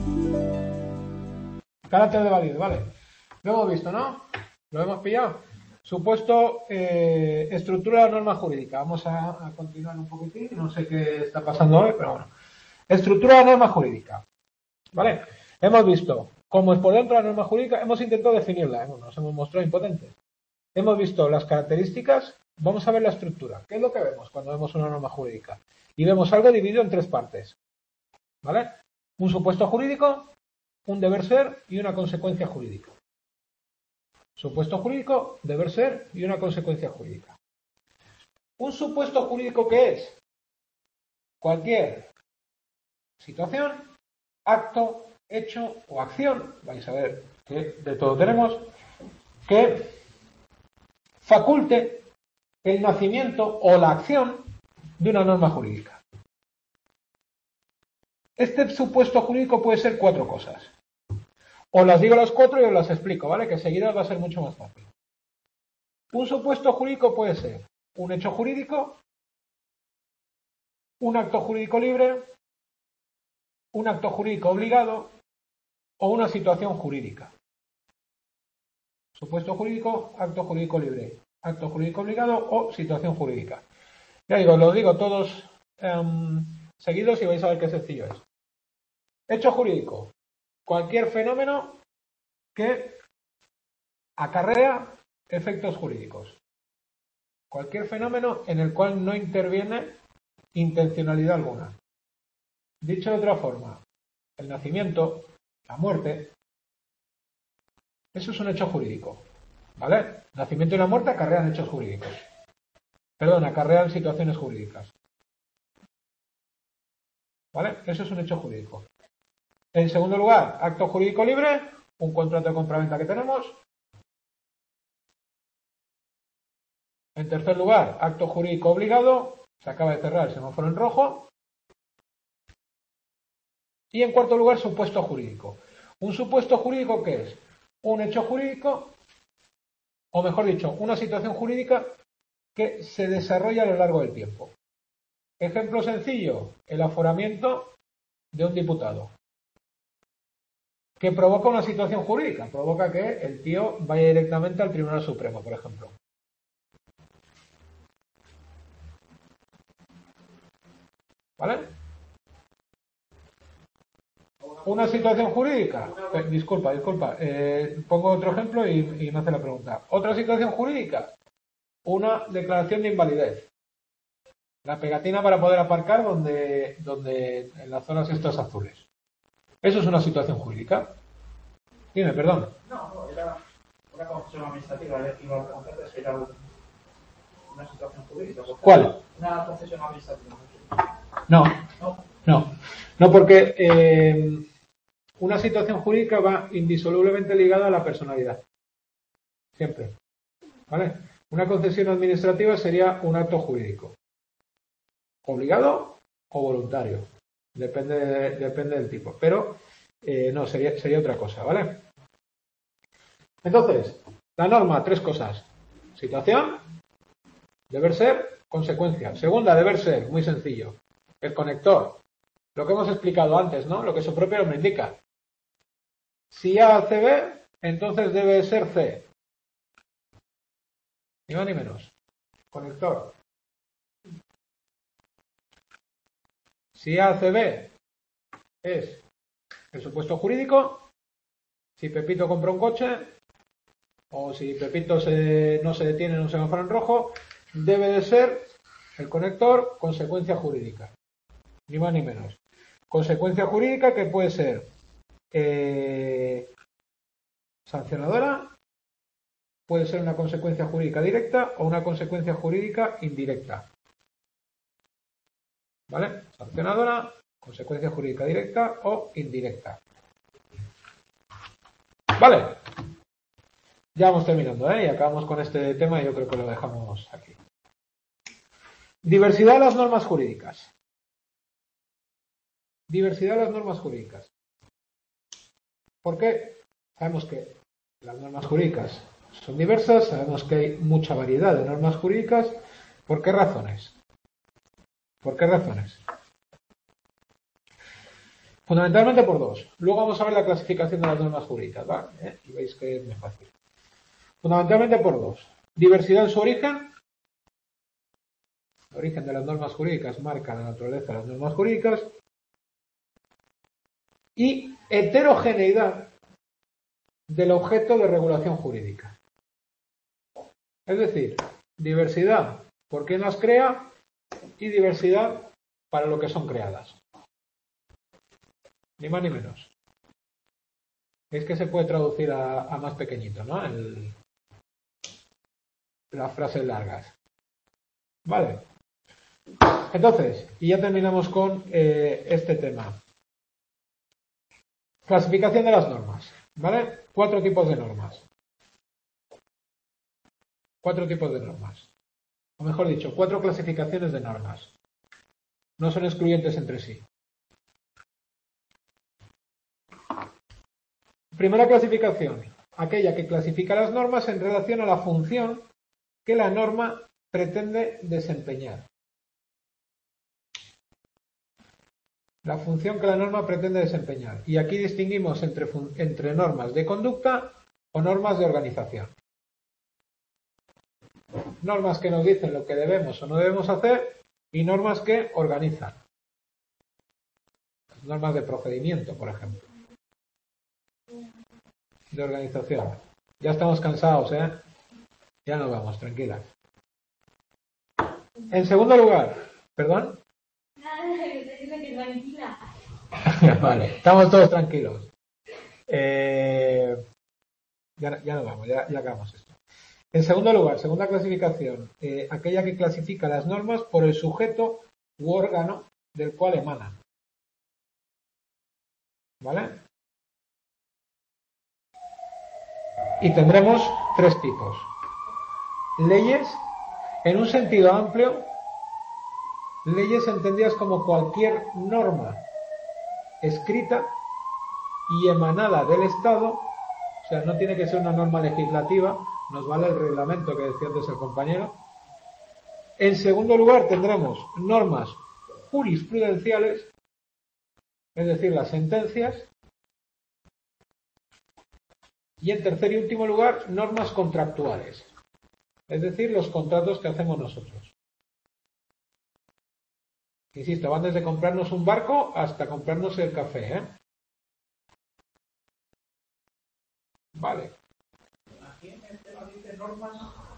Carácter de validez, vale. Lo hemos visto, ¿no? Lo hemos pillado. Supuesto, estructura de la norma jurídica. Vamos a continuar un poquitín. No sé qué está pasando hoy, pero bueno. Estructura de la norma jurídica. ¿Vale? Hemos visto cómo es por dentro la norma jurídica. Hemos intentado definirla. Nos hemos mostrado impotentes. Hemos visto las características. Vamos a ver la estructura. ¿Qué es lo que vemos cuando vemos una norma jurídica? Y vemos algo dividido en tres partes. ¿Vale? Un supuesto jurídico, un deber ser y una consecuencia jurídica. Supuesto jurídico, deber ser y una consecuencia jurídica. ¿Un supuesto jurídico qué es? Cualquier situación, acto, hecho o acción, vais a ver que de todo tenemos, que faculte el nacimiento o la acción de una norma jurídica. Este supuesto jurídico puede ser cuatro cosas. Os las digo las cuatro y os las explico, ¿vale? Que seguida va a ser mucho más fácil. Un supuesto jurídico puede ser un hecho jurídico, un acto jurídico libre, un acto jurídico obligado o una situación jurídica. Supuesto jurídico, acto jurídico libre, acto jurídico obligado o situación jurídica. Ya digo, lo digo todos seguidos y vais a ver qué sencillo es. Hecho jurídico. Cualquier fenómeno que acarrea efectos jurídicos. Cualquier fenómeno en el cual no interviene intencionalidad alguna. Dicho de otra forma, el nacimiento, la muerte, eso es un hecho jurídico. ¿Vale? El nacimiento y la muerte acarrean hechos jurídicos. Perdón, acarrean situaciones jurídicas. ¿Vale? Eso es un hecho jurídico. En segundo lugar, acto jurídico libre, un contrato de compraventa que tenemos. En tercer lugar, acto jurídico obligado, se acaba de cerrar el semáforo en rojo. Y en cuarto lugar, supuesto jurídico. ¿Un supuesto jurídico qué es? Un hecho jurídico, o mejor dicho, una situación jurídica que se desarrolla a lo largo del tiempo. Ejemplo sencillo, el aforamiento de un diputado. Que provoca una situación jurídica, provoca que el tío vaya directamente al Tribunal Supremo, por ejemplo. ¿Vale? Una situación jurídica. Disculpa. Pongo otro ejemplo y me hace la pregunta. Otra situación jurídica. Una declaración de invalidez. La pegatina para poder aparcar donde en las zonas estas azules. Eso es una situación jurídica. Dime, perdón. No, era una concesión administrativa. Iba a preguntarte si era una situación jurídica. ¿Cuál? Una concesión administrativa. No, porque una situación jurídica va indisolublemente ligada a la personalidad. Siempre. ¿Vale? Una concesión administrativa sería un acto jurídico. Obligado o voluntario. Depende del tipo. Pero no, sería otra cosa, ¿vale? Entonces, la norma, tres cosas. Situación, deber ser, consecuencia. Segunda, deber ser, muy sencillo. El conector. Lo que hemos explicado antes, ¿no? Lo que su propio nombre indica. Si A hace B, entonces debe ser C. Ni más ni menos. Conector. Si A hace B es el supuesto jurídico. Si Pepito compra un coche, o si Pepito no se detiene en un semáforo en rojo, debe de ser el conector consecuencia jurídica. Ni más ni menos. Consecuencia jurídica que puede ser sancionadora, puede ser una consecuencia jurídica directa o una consecuencia jurídica indirecta. ¿Vale? Sancionadora, consecuencia jurídica directa o indirecta. Vale. Ya vamos terminando, ¿eh? Y acabamos con este tema y yo creo que lo dejamos aquí. Diversidad de las normas jurídicas. Diversidad de las normas jurídicas. ¿Por qué? Sabemos que las normas jurídicas son diversas, sabemos que hay mucha variedad de normas jurídicas. ¿Por qué razones? ¿Por qué razones? Fundamentalmente por dos. Luego vamos a ver la clasificación de las normas jurídicas, ¿vale? Y veis que es muy fácil. Fundamentalmente por dos. Diversidad en su origen. El origen de las normas jurídicas marca la naturaleza de las normas jurídicas. Y heterogeneidad del objeto de regulación jurídica. Es decir, diversidad por quién las crea y diversidad para lo que son creadas. Ni más ni menos. Es que se puede traducir a más pequeñito, ¿no? Las frases largas. Vale. Entonces, y ya terminamos con este tema. Clasificación de las normas. ¿Vale? 4 tipos de normas. 4 tipos de normas. O mejor dicho, 4 clasificaciones de normas. No son excluyentes entre sí. Primera clasificación. Aquella que clasifica las normas en relación a la función que la norma pretende desempeñar. La función que la norma pretende desempeñar. Y aquí distinguimos entre normas de conducta o normas de organización. Normas que nos dicen lo que debemos o no debemos hacer y normas que organizan. Normas de procedimiento, por ejemplo. De organización. Ya estamos cansados, ¿eh? Ya nos vamos, tranquilas. En segundo lugar, ¿perdón? Vale, estamos todos tranquilos. Ya nos vamos, ya acabamos esto. En segundo lugar, segunda clasificación, aquella que clasifica las normas por el sujeto u órgano del cual emanan. ¿Vale? Y tendremos 3 tipos. Leyes, en un sentido amplio, leyes entendidas como cualquier norma escrita y emanada del Estado, o sea, no tiene que ser una norma legislativa, nos vale el reglamento que decía antes el compañero. En segundo lugar tendremos normas jurisprudenciales, es decir, las sentencias. Y en tercer y último lugar, normas contractuales, es decir, los contratos que hacemos nosotros. Insisto, van desde comprarnos un barco hasta comprarnos el café, ¿eh? Vale. Aquí en el tema dice normas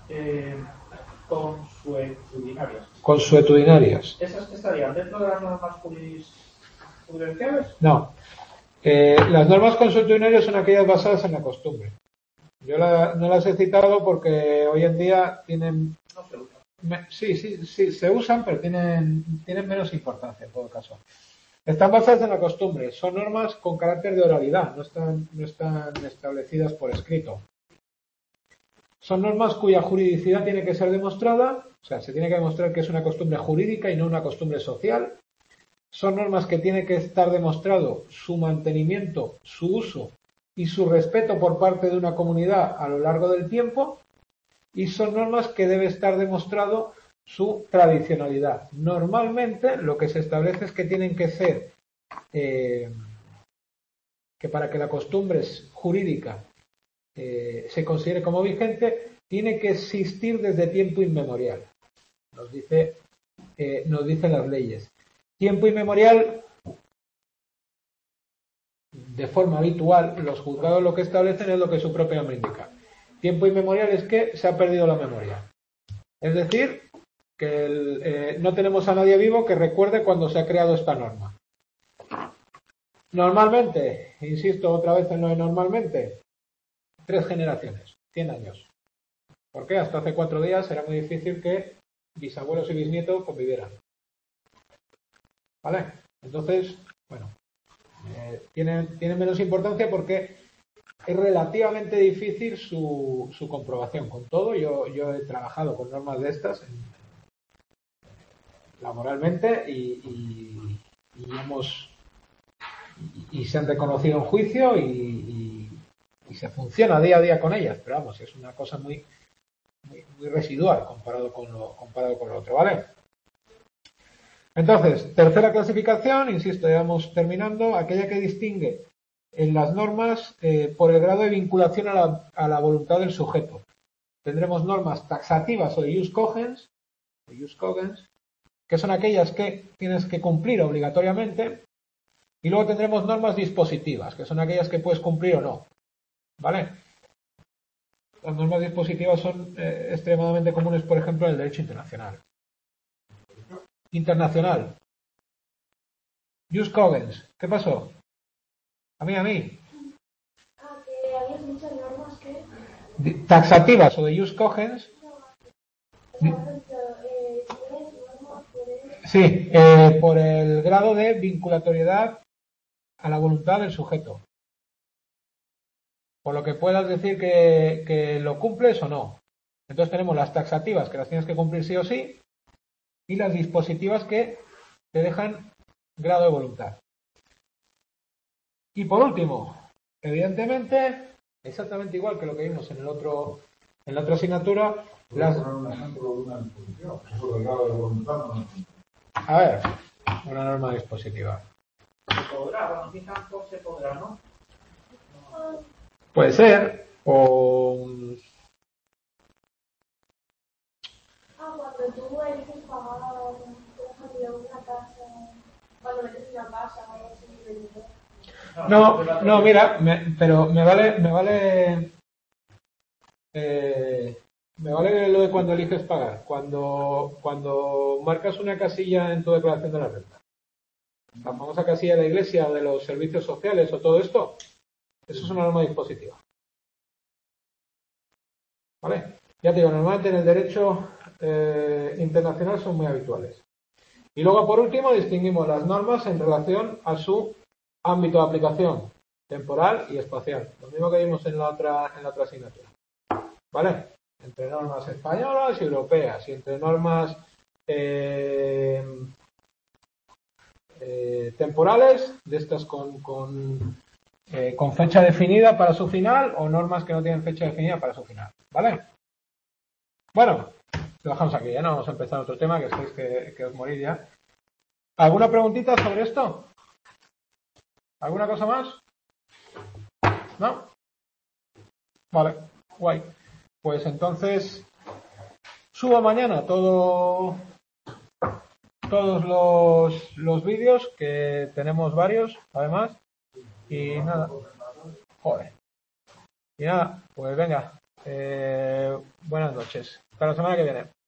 consuetudinarias. Consuetudinarias. ¿Esas estarían dentro de las normas jurisprudenciales? No. Las normas consuetudinarias son aquellas basadas en la costumbre. Yo no las he citado porque hoy en día tienen... No se usan. Sí, se usan, pero tienen menos importancia en todo caso. Están basadas en la costumbre, son normas con carácter de oralidad, no están establecidas por escrito. Son normas cuya juridicidad tiene que ser demostrada, o sea, se tiene que demostrar que es una costumbre jurídica y no una costumbre social. Son normas que tiene que estar demostrado su mantenimiento, su uso y su respeto por parte de una comunidad a lo largo del tiempo. Y son normas que debe estar demostrado su tradicionalidad. Normalmente lo que se establece es que tienen que ser, que para que la costumbre jurídica se considere como vigente, tiene que existir desde tiempo inmemorial. Nos dicen las leyes. Tiempo inmemorial, de forma habitual, los juzgados lo que establecen es lo que su propio nombre indica. Tiempo inmemorial es que se ha perdido la memoria. Es decir, que no tenemos a nadie vivo que recuerde cuando se ha creado esta norma. Normalmente, insisto otra vez en lo de normalmente, 3 generaciones, 100 años. ¿Por qué? Hasta hace 4 días era muy difícil que bisabuelos y bisnietos convivieran. ¿Vale? Entonces, bueno, tiene menos importancia porque es relativamente difícil su comprobación. Con todo, yo he trabajado con normas de estas laboralmente y se han reconocido en juicio y se funciona día a día con ellas, pero vamos, es una cosa muy residual comparado con lo otro, ¿vale? Entonces, tercera clasificación, insisto, ya vamos terminando, aquella que distingue en las normas por el grado de vinculación a la voluntad del sujeto. Tendremos normas taxativas o de jus cogens, que son aquellas que tienes que cumplir obligatoriamente, y luego tendremos normas dispositivas, que son aquellas que puedes cumplir o no. ¿Vale? Las normas dispositivas son extremadamente comunes, por ejemplo, en el derecho internacional. Internacional. Jus cogens. ¿Qué pasó? A mí. Que había muchas normas que... Taxativas o de jus cogens. Sí, por el grado de vinculatoriedad a la voluntad del sujeto. Por lo que puedas decir que lo cumples o no. Entonces tenemos las taxativas, que las tienes que cumplir sí o sí, y las dispositivas que te dejan grado de voluntad. Y por último, evidentemente, exactamente igual que lo que vimos en la otra asignatura, a ver, una norma dispositiva. Se podrá, cuando empiezan por se podrá, ¿no? Puede ser, o... Cuando tú eliges pagar, por ejemplo, una casa, cuando metes una casa, algo así, No, mira, pero me vale lo de cuando eliges pagar. Cuando marcas una casilla en tu declaración de la renta, la famosa casilla de la iglesia o de los servicios sociales o todo esto, eso es una norma dispositiva. ¿Vale? Ya te digo, normalmente en el derecho internacional son muy habituales. Y luego, por último, distinguimos las normas en relación a su ámbito de aplicación, temporal y espacial. Lo mismo que vimos en la otra asignatura. ¿Vale? Entre normas españolas y europeas, y entre normas temporales, de estas con fecha definida para su final, o normas que no tienen fecha definida para su final. ¿Vale? Bueno, lo dejamos aquí, ya no vamos a empezar otro tema, que estáis que os morís ya. ¿Alguna preguntita sobre esto? ¿Alguna cosa más? ¿No? Vale, guay. Pues entonces subo mañana todos los vídeos, que tenemos varios, además. Y nada. Joder. Y nada, pues venga. Buenas noches. Hasta la semana que viene.